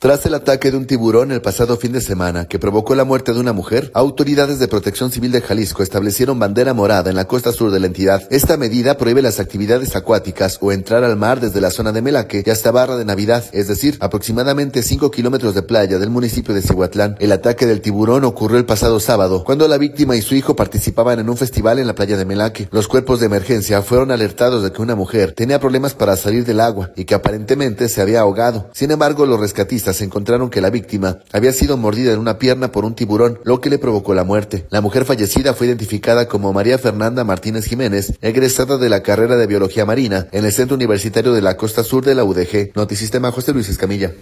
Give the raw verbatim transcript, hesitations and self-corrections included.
Tras el ataque de un tiburón el pasado fin de semana que provocó la muerte de una mujer, autoridades de Protección Civil de Jalisco establecieron bandera morada en la costa sur de la entidad. Esta medida prohíbe las actividades acuáticas o entrar al mar desde la zona de Melaque y hasta Barra de Navidad, es decir, aproximadamente cinco kilómetros de playa del municipio de Cihuatlán. El ataque del tiburón ocurrió el pasado sábado, cuando la víctima y su hijo participaban en un festival en la playa de Melaque. Los cuerpos de emergencia fueron alertados de que una mujer tenía problemas para salir del agua y que aparentemente se había ahogado. Sin embargo, los rescatistas encontraron que la víctima había sido mordida en una pierna por un tiburón, lo que le provocó la muerte. La mujer fallecida fue identificada como María Fernanda Martínez Jiménez, egresada de la carrera de Biología Marina en el Centro Universitario de la Costa Sur de la U D G. Notisistema, José Luis Escamilla.